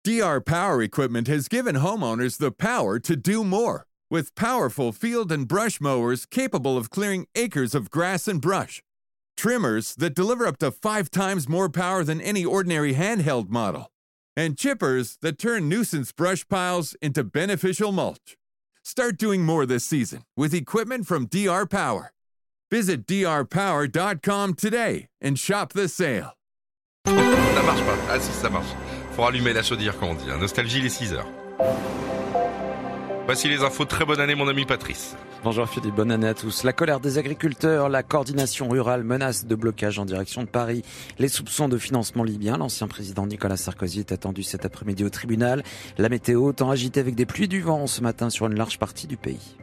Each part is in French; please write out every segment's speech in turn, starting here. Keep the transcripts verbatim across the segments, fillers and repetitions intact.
D R Power equipment has given homeowners the power to do more. With powerful field and brush mowers capable of clearing acres of grass and brush. Trimmers that deliver up to five times more power than any ordinary handheld model. And chippers that turn nuisance brush piles into beneficial mulch. Start doing more this season with equipment from D R Power. Visit d r power dot com today and shop the sale. Ça marche pas. Ah si, ça marche. Faut rallumer la chaudière quand on dit. Hein. Nostalgie, les six heures. Voici les infos. Très bonne année, mon ami Patrice. Bonjour Philippe, bonne année à tous. La colère des agriculteurs, la coordination rurale menace de blocage en direction de Paris. Les soupçons de financement libyen, l'ancien président Nicolas Sarkozy est attendu cet après-midi au tribunal. La météo, temps agité avec des pluies du vent ce matin sur une large partie du pays.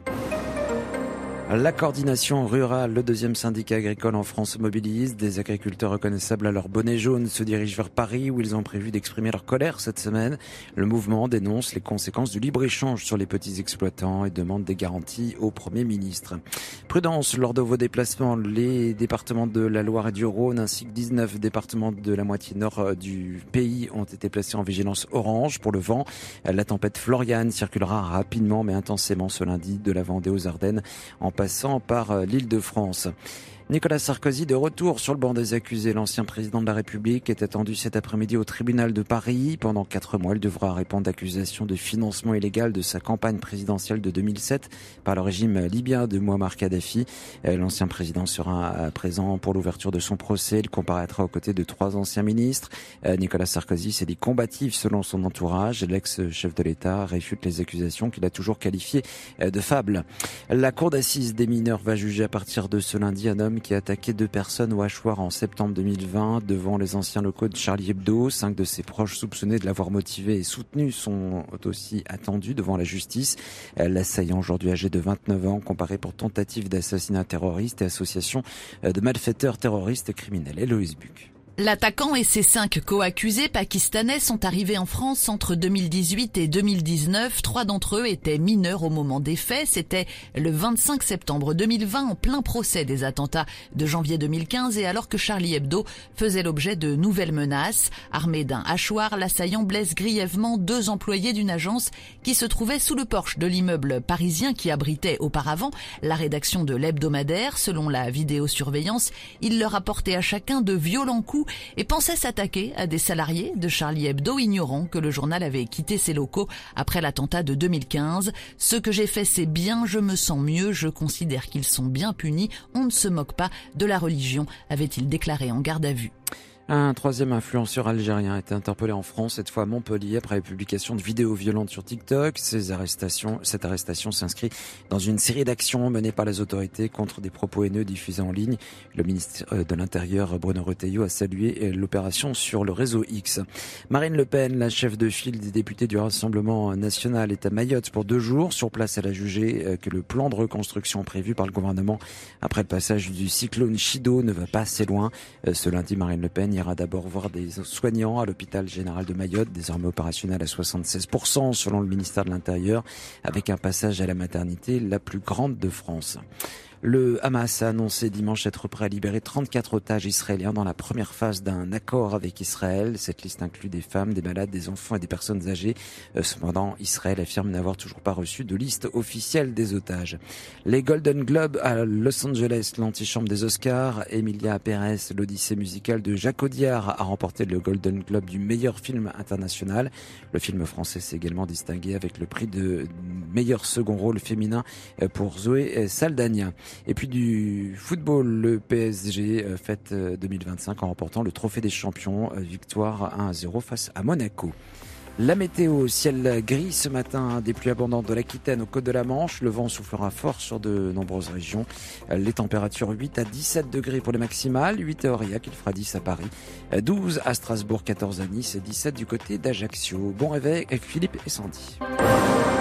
La coordination rurale, le deuxième syndicat agricole en France, mobilise. Des agriculteurs reconnaissables à leur bonnet jaune se dirigent vers Paris où ils ont prévu d'exprimer leur colère cette semaine. Le mouvement dénonce les conséquences du libre-échange sur les petits exploitants et demande des garanties au Premier ministre. Prudence lors de vos déplacements. Les départements de la Loire et du Rhône ainsi que dix-neuf départements de la moitié nord du pays ont été placés en vigilance orange pour le vent. La tempête Florian circulera rapidement mais intensément ce lundi de la Vendée aux Ardennes en passant par l'Île-de-France. Nicolas Sarkozy de retour sur le banc des accusés. L'ancien président de la République est attendu cet après-midi au tribunal de Paris. Pendant quatre mois, il devra répondre d'accusations de financement illégal de sa campagne présidentielle de deux mille sept par le régime libyen de Mouammar Kadhafi. L'ancien président sera présent pour l'ouverture de son procès. Il comparaîtra aux côtés de trois anciens ministres. Nicolas Sarkozy s'est dit combatif selon son entourage. L'ex-chef de l'État réfute les accusations qu'il a toujours qualifiées de fables. La cour d'assises des mineurs va juger à partir de ce lundi un homme qui a attaqué deux personnes au hachoir en septembre deux mille vingt devant les anciens locaux de Charlie Hebdo. Cinq de ses proches soupçonnés de l'avoir motivé et soutenu sont aussi attendus devant la justice. L'assaillant, aujourd'hui âgé de vingt-neuf ans, comparé pour tentative d'assassinat terroriste et association de malfaiteurs terroristes et criminels. Héloïse Buc. L'attaquant et ses cinq co-accusés pakistanais sont arrivés en France entre deux mille dix-huit et deux mille dix-neuf. Trois d'entre eux étaient mineurs au moment des faits. C'était le vingt-cinq septembre deux mille vingt, en plein procès des attentats de janvier deux mille quinze et alors que Charlie Hebdo faisait l'objet de nouvelles menaces. Armé d'un hachoir, l'assaillant blesse grièvement deux employés d'une agence qui se trouvait sous le porche de l'immeuble parisien qui abritait auparavant la rédaction de l'hebdomadaire. Selon la vidéosurveillance, il leur a porté à chacun de violents coups et pensait s'attaquer à des salariés de Charlie Hebdo, ignorant que le journal avait quitté ses locaux après l'attentat de deux mille quinze. « Ce que j'ai fait, c'est bien, je me sens mieux, je considère qu'ils sont bien punis, on ne se moque pas de la religion », avait-il déclaré en garde à vue. Un troisième influenceur algérien a été interpellé en France, cette fois à Montpellier, après la publication de vidéos violentes sur TikTok. Ces arrestations, cette arrestation s'inscrit dans une série d'actions menées par les autorités contre des propos haineux diffusés en ligne. Le ministre de l'Intérieur, Bruno Retailleau, a salué l'opération sur le réseau X. Marine Le Pen, la chef de file des députés du Rassemblement national, est à Mayotte pour deux jours. Sur place, elle a jugé que le plan de reconstruction prévu par le gouvernement après le passage du cyclone Chido ne va pas assez loin. Ce lundi, Marine Le Pen ira d'abord voir des soignants à l'hôpital général de Mayotte, désormais opérationnel à soixante-seize pour cent selon le ministère de l'Intérieur, avec un passage à la maternité la plus grande de France. Le Hamas a annoncé dimanche être prêt à libérer trente-quatre otages israéliens dans la première phase d'un accord avec Israël. Cette liste inclut des femmes, des malades, des enfants et des personnes âgées. Cependant, Israël affirme n'avoir toujours pas reçu de liste officielle des otages. Les Golden Globes à Los Angeles, l'antichambre des Oscars. Emilia Pérez, l'Odyssée musicale de Jacques Audiard, a remporté le Golden Globe du meilleur film international. Le film français s'est également distingué avec le prix de meilleur second rôle féminin pour Zoé Saldana. Et puis du football, le P S G fête deux mille vingt-cinq en remportant le trophée des champions, victoire un à zéro face à Monaco. La météo, ciel gris ce matin, des pluies abondantes de l'Aquitaine aux côtes de la Manche. Le vent soufflera fort sur de nombreuses régions. Les températures huit à dix-sept degrés pour les maximales, huit à Aurillac, il fera dix à Paris, douze à Strasbourg, quatorze à Nice et dix-sept du côté d'Ajaccio. Bon réveil avec Philippe et Sandy.